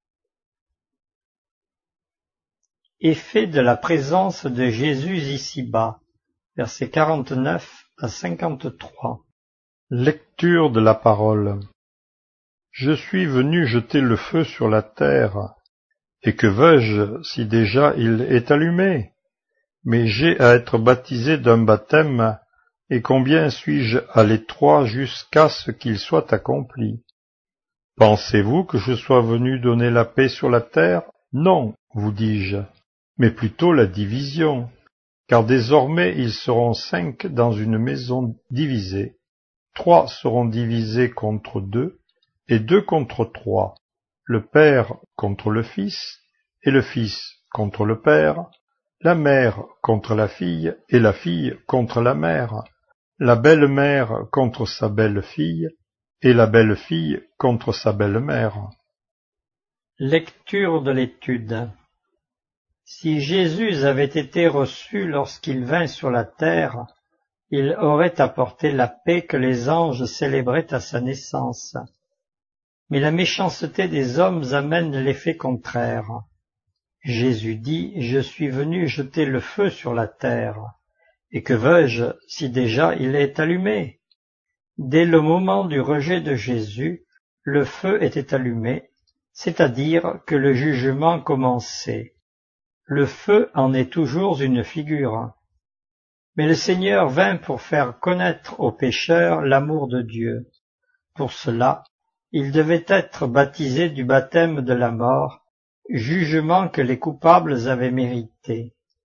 Effet de la présence de Jésus ici-bas, versets quarante-neuf à cinquante-trois. Lecture de la parole. Je suis venu jeter le feu sur la terre, et que veux-je si déjà il est allumé? Mais j'ai à être baptisé d'un baptême, et combien suis-je à l'étroit jusqu'à ce qu'il soit accompli? Pensez-vous que je sois venu donner la paix sur la terre? Non, vous dis-je, mais plutôt la division, car désormais ils seront cinq dans une maison divisée. Trois seront divisés contre deux, et deux contre trois, le Père contre le Fils, et le Fils contre le Père, la mère contre la fille, et la fille contre la mère, la belle-mère contre sa belle-fille, et la belle-fille contre sa belle-mère. Lecture de l'étude. Si Jésus avait été reçu lorsqu'il vint sur la terre, il aurait apporté la paix que les anges célébraient à sa naissance. Mais la méchanceté des hommes amène l'effet contraire. Jésus dit, « Je suis venu jeter le feu sur la terre. Et que veux-je si déjà il est allumé ?» Dès le moment du rejet de Jésus, le feu était allumé, c'est-à-dire que le jugement commençait. Le feu en est toujours une figure. Mais le Seigneur vint pour faire connaître aux pécheurs l'amour de Dieu. Pour cela, il devait être baptisé du baptême de la mort, jugement que les coupables avaient mérité.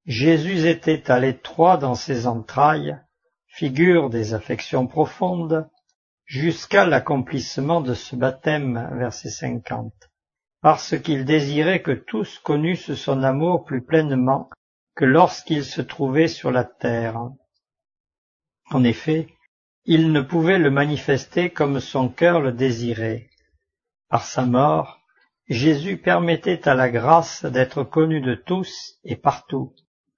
Jésus était à l'étroit dans ses entrailles, figure des affections profondes, jusqu'à l'accomplissement de ce baptême, verset cinquante, parce qu'il désirait que tous connussent son amour plus pleinement que lorsqu'il se trouvait sur la terre. En effet, il ne pouvait le manifester comme son cœur le désirait. Par sa mort, Jésus permettait à la grâce d'être connue de tous et partout.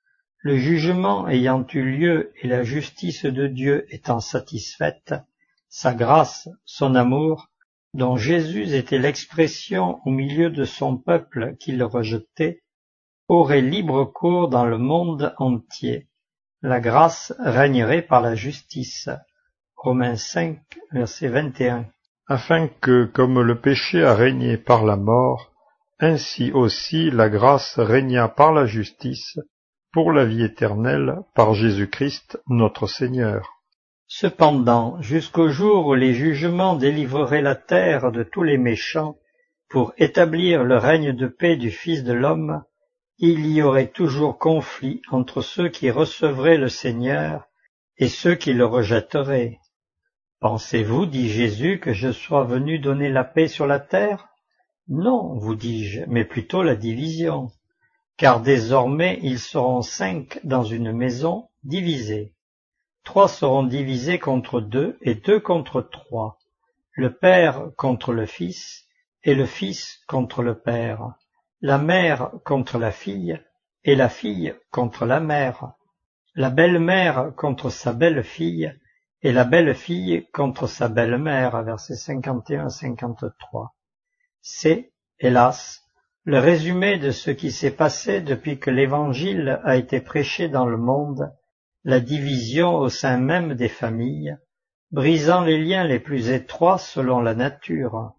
Le jugement ayant eu lieu et la justice de Dieu étant satisfaite, sa grâce, son amour, dont Jésus était l'expression au milieu de son peuple qui le rejetait, aurait libre cours dans le monde entier. La grâce régnerait par la justice. Romains cinq, verset vingt et un. Afin que, comme le péché a régné par la mort, ainsi aussi la grâce régna par la justice, pour la vie éternelle, par Jésus-Christ notre Seigneur. Cependant, jusqu'au jour où les jugements délivreraient la terre de tous les méchants, pour établir le règne de paix du Fils de l'homme, il y aurait toujours conflit entre ceux qui recevraient le Seigneur et ceux qui le rejetteraient. Pensez-vous, dit Jésus, que je sois venu donner la paix sur la terre? Non, vous dis-je, mais plutôt la division. Car désormais ils seront cinq dans une maison divisée. Trois seront divisés contre deux et deux contre trois. Le Père contre le Fils et le Fils contre le Père. La mère contre la fille et la fille contre la mère. La belle-mère contre sa belle-fille et la belle-fille contre sa belle-mère, versets cinquante et un à cinquante-trois. C'est, hélas, le résumé de ce qui s'est passé depuis que l'Évangile a été prêché dans le monde, la division au sein même des familles, brisant les liens les plus étroits selon la nature.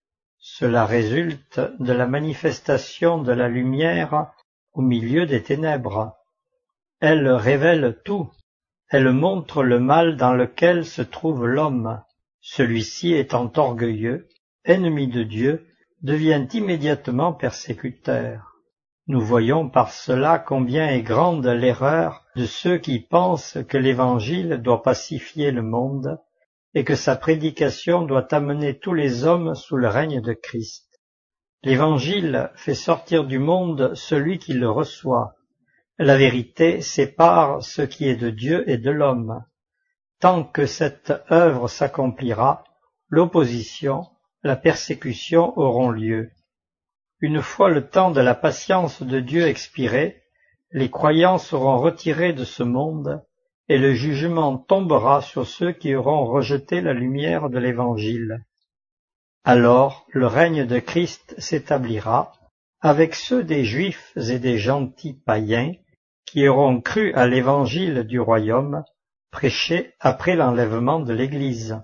Cela résulte de la manifestation de la lumière au milieu des ténèbres. Elle révèle tout. Elle montre le mal dans lequel se trouve l'homme. Celui-ci étant orgueilleux, ennemi de Dieu, devient immédiatement persécuteur. Nous voyons par cela combien est grande l'erreur de ceux qui pensent que l'Évangile doit pacifier le monde et que sa prédication doit amener tous les hommes sous le règne de Christ. L'Évangile fait sortir du monde celui qui le reçoit. La vérité sépare ce qui est de Dieu et de l'homme. Tant que cette œuvre s'accomplira, l'opposition, la persécution auront lieu. Une fois le temps de la patience de Dieu expiré, les croyants seront retirés de ce monde et le jugement tombera sur ceux qui auront rejeté la lumière de l'Évangile. Alors le règne de Christ s'établira avec ceux des Juifs et des gentils païens qui auront cru à l'Évangile du royaume prêché après l'enlèvement de l'Église.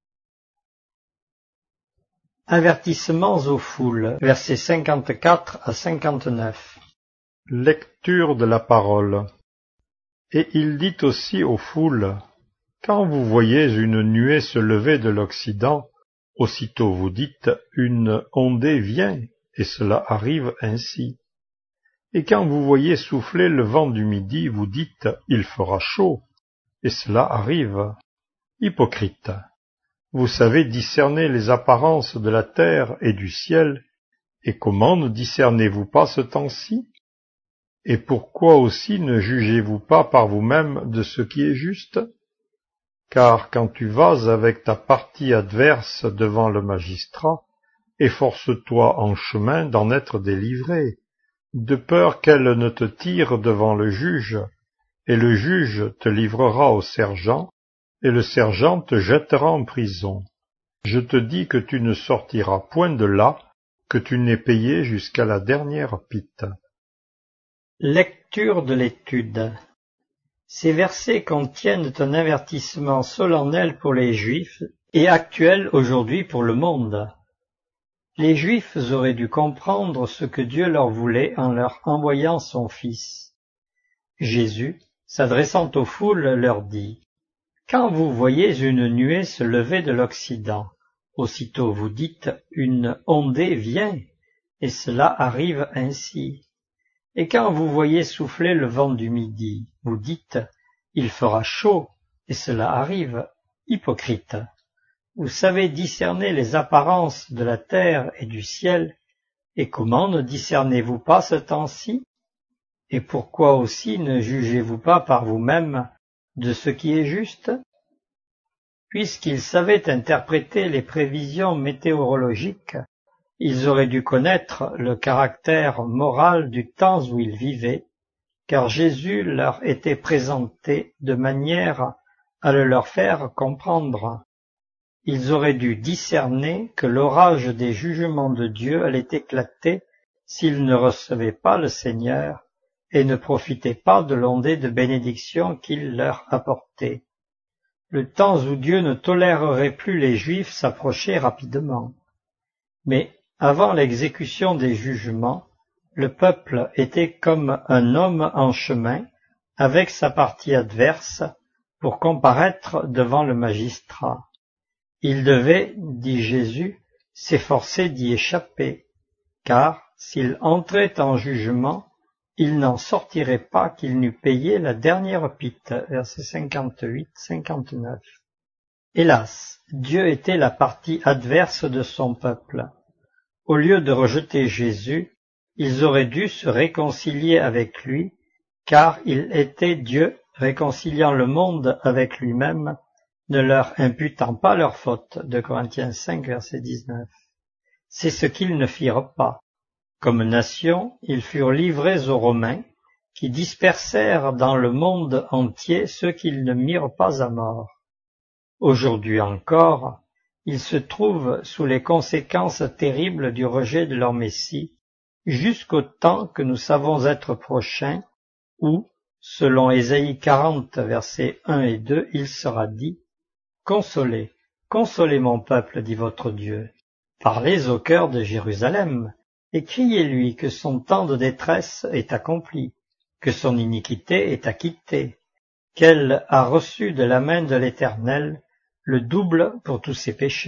Avertissements aux foules, versets cinquante-quatre à cinquante-neuf. Lecture de la parole. Et il dit aussi aux foules, « Quand vous voyez une nuée se lever de l'Occident, aussitôt vous dites, une ondée vient, et cela arrive ainsi. Et quand vous voyez souffler le vent du midi, vous dites, il fera chaud, et cela arrive. Hypocrite, vous savez discerner les apparences de la terre et du ciel, et comment ne discernez-vous pas ce temps-ci? Et pourquoi aussi ne jugez-vous pas par vous-même de ce qui est juste? Car quand tu vas avec ta partie adverse devant le magistrat, efforce-toi en chemin d'en être délivré, de peur qu'elle ne te tire devant le juge, et le juge te livrera au sergent, et le sergent te jettera en prison. Je te dis que tu ne sortiras point de là, que tu n'aies payé jusqu'à la dernière pite. » Lecture de l'étude. Ces versets contiennent un avertissement solennel pour les Juifs et actuel aujourd'hui pour le monde. Les Juifs auraient dû comprendre ce que Dieu leur voulait en leur envoyant son Fils. Jésus, s'adressant aux foules, leur dit « Quand vous voyez une nuée se lever de l'Occident, aussitôt vous dites « une ondée vient », et cela arrive ainsi. Et quand vous voyez souffler le vent du midi, vous dites « il fera chaud », et cela arrive, hypocrite. Vous savez discerner les apparences de la terre et du ciel, et comment ne discernez-vous pas ce temps-ci? Et pourquoi aussi ne jugez-vous pas par vous-même de ce qui est juste? Puisqu'ils savaient interpréter les prévisions météorologiques, ils auraient dû connaître le caractère moral du temps où ils vivaient, car Jésus leur était présenté de manière à le leur faire comprendre. Ils auraient dû discerner que l'orage des jugements de Dieu allait éclater s'ils ne recevaient pas le Seigneur et ne profitaient pas de l'ondée de bénédiction qu'il leur apportait. Le temps où Dieu ne tolérerait plus les Juifs s'approchait rapidement. Mais avant l'exécution des jugements, le peuple était comme un homme en chemin avec sa partie adverse pour comparaître devant le magistrat. Il devait, dit Jésus, s'efforcer d'y échapper, car s'il entrait en jugement, il n'en sortirait pas qu'il n'eût payé la dernière pite, versets cinquante-huit à cinquante-neuf. Hélas, Dieu était la partie adverse de son peuple. Au lieu de rejeter Jésus, ils auraient dû se réconcilier avec lui, car il était Dieu réconciliant le monde avec lui-même, ne leur imputant pas leurs fautes. deux Corinthiens cinq, verset dix-neuf. C'est ce qu'ils ne firent pas. Comme nation, ils furent livrés aux Romains, qui dispersèrent dans le monde entier ceux qu'ils ne mirent pas à mort. Aujourd'hui encore, ils se trouvent sous les conséquences terribles du rejet de leur Messie, jusqu'au temps que nous savons être prochain, où, selon Ésaïe quarante, versets un et deux, il sera dit « Consolez, consolez mon peuple, dit votre Dieu. Parlez au cœur de Jérusalem, et criez-lui que son temps de détresse est accompli, que son iniquité est acquittée, qu'elle a reçu de la main de l'Éternel le double pour tous ses péchés. »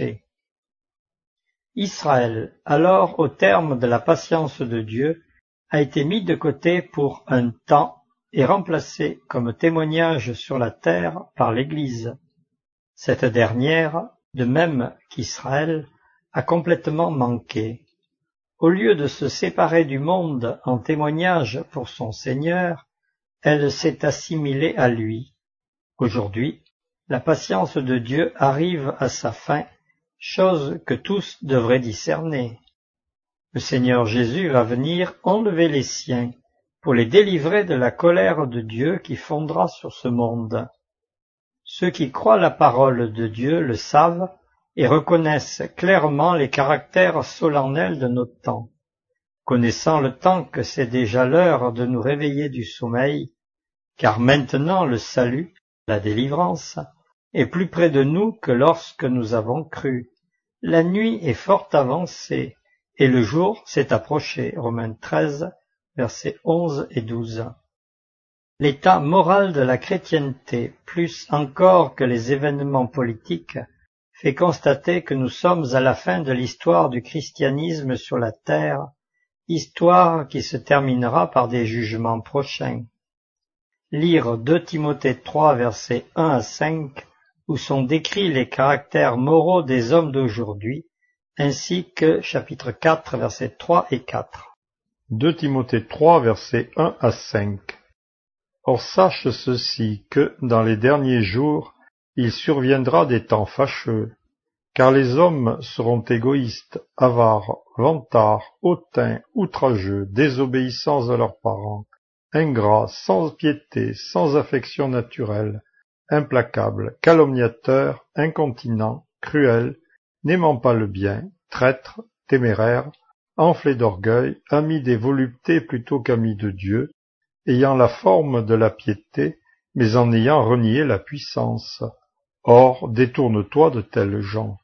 Israël, alors au terme de la patience de Dieu, a été mis de côté pour un temps et remplacé comme témoignage sur la terre par l'Église. Cette dernière, de même qu'Israël, a complètement manqué. Au lieu de se séparer du monde en témoignage pour son Seigneur, elle s'est assimilée à lui. Aujourd'hui, la patience de Dieu arrive à sa fin, chose que tous devraient discerner. Le Seigneur Jésus va venir enlever les siens pour les délivrer de la colère de Dieu qui fondra sur ce monde. Ceux qui croient la parole de Dieu le savent et reconnaissent clairement les caractères solennels de notre temps. Connaissant le temps que c'est déjà l'heure de nous réveiller du sommeil, car maintenant le salut, la délivrance, est plus près de nous que lorsque nous avons cru. La nuit est fort avancée, et le jour s'est approché. Romains treize, versets onze et douze. L'état moral de la chrétienté, plus encore que les événements politiques, fait constater que nous sommes à la fin de l'histoire du christianisme sur la terre, histoire qui se terminera par des jugements prochains. Lire deux Timothée trois, versets un à cinq, où sont décrits les caractères moraux des hommes d'aujourd'hui, ainsi que chapitre quatre, versets trois et quatre. deux Timothée trois, versets un à cinq. Or sache ceci, que, dans les derniers jours, il surviendra des temps fâcheux, car les hommes seront égoïstes, avares, vantards, hautains, outrageux, désobéissants à leurs parents, ingrats, sans piété, sans affection naturelle, implacables, calomniateurs, incontinents, cruels, n'aimant pas le bien, traîtres, téméraires, enflés d'orgueil, amis des voluptés plutôt qu'amis de Dieu, ayant la forme de la piété, mais en ayant renié la puissance. Or, détourne-toi de tels gens.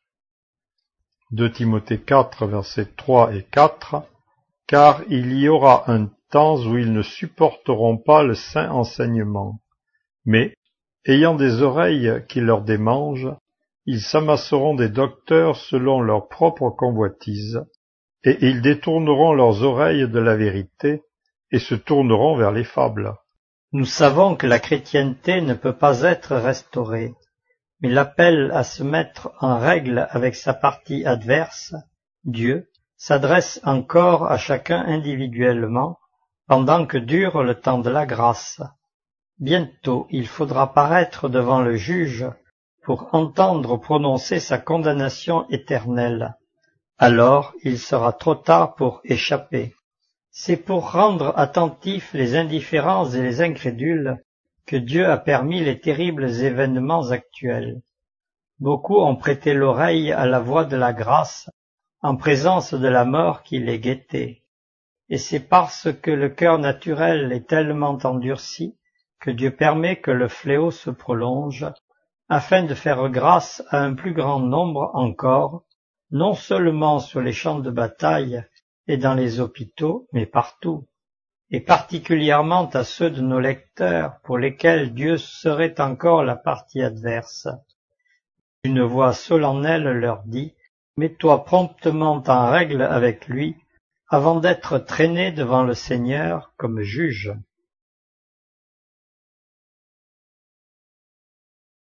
deux Timothée quatre, versets trois et quatre. Car il y aura un temps où ils ne supporteront pas le saint enseignement, mais, ayant des oreilles qui leur démangent, ils s'amasseront des docteurs selon leur propre convoitise, et ils détourneront leurs oreilles de la vérité, et se tourneront vers les fables. Nous savons que la chrétienté ne peut pas être restaurée, mais l'appel à se mettre en règle avec sa partie adverse, Dieu, s'adresse encore à chacun individuellement, pendant que dure le temps de la grâce. Bientôt il faudra paraître devant le juge pour entendre prononcer sa condamnation éternelle. Alors il sera trop tard pour échapper. C'est pour rendre attentifs les indifférents et les incrédules que Dieu a permis les terribles événements actuels. Beaucoup ont prêté l'oreille à la voix de la grâce en présence de la mort qui les guettait. Et c'est parce que le cœur naturel est tellement endurci que Dieu permet que le fléau se prolonge, afin de faire grâce à un plus grand nombre encore, non seulement sur les champs de bataille et dans les hôpitaux, mais partout, et particulièrement à ceux de nos lecteurs pour lesquels Dieu serait encore la partie adverse. Une voix solennelle leur dit « Mets-toi promptement en règle avec lui, avant d'être traîné devant le Seigneur comme juge. »